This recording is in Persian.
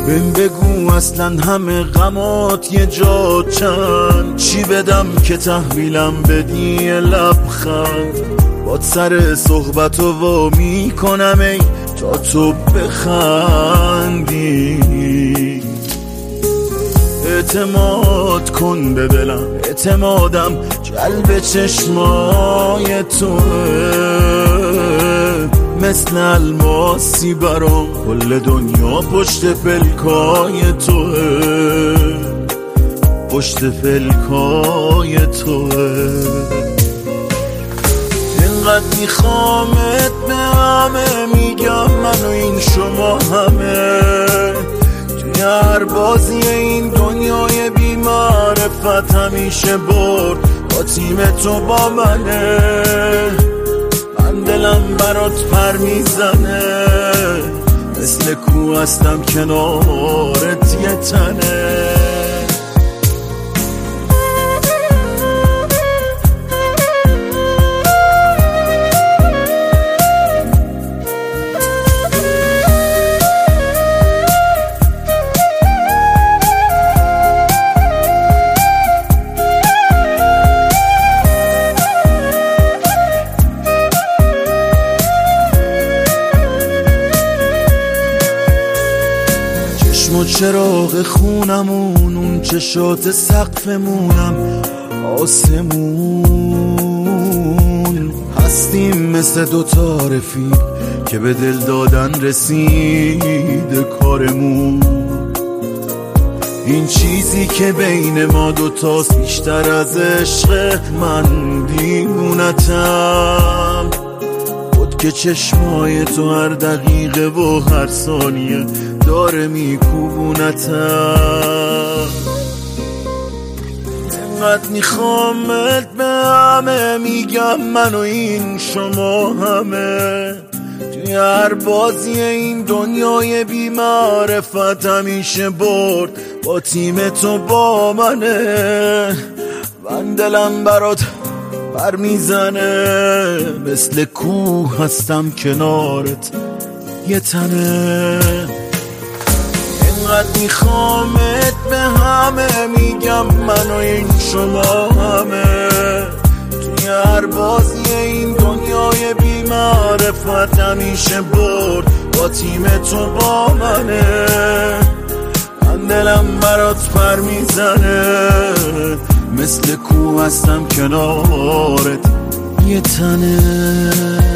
بهم بگو اصلا همه غمات یه جا چند، چی بدم که تحویلم بدی یه لبخند. باد سر صحبتو وا میکنم ای تا تو بخندی. اعتماد کن به دلم، اعتمادم جلب چشمای توه. مثل الماسی برام کل دنیا پشت پلکای توه، پشت پلکای توه. اینقدر میخوامت به همه میگم من و این شما همه. توی هر بازی این دنیای بی معرفت همیشه برد با تیم تو با منه. من دلم برات پر میزنه، مثل کو هستم کنارت یه تنه. چشم و چراغ خونمون، اون چشات سقفمونم آسمون. هستیم مثل دوتا رفیق که به دل دادن رسید کارمون. این چیزی که بین ما دوتاست بیشتر از عشق، من دیوونتم. خود که چشمای تو هر دقیقه و هر ثانیه داره میکوبونتم. اینقدر میخوامت به همه میگم من و این شما همه. توی هر بازی این دنیای بی معرفت همیشه برد با تیم تو با منه. من دلم برات پر میزنه، مثل کوه هستم کنارت یه تنه. اینقدر میخوامت به همه میگم من و این شما همه. توی هر بازی این دنیای بی معرفت همیشه برد با تیم تو با منه. من دلم برات پر میزنه، مثل کوه هستم کنارت یه تنه.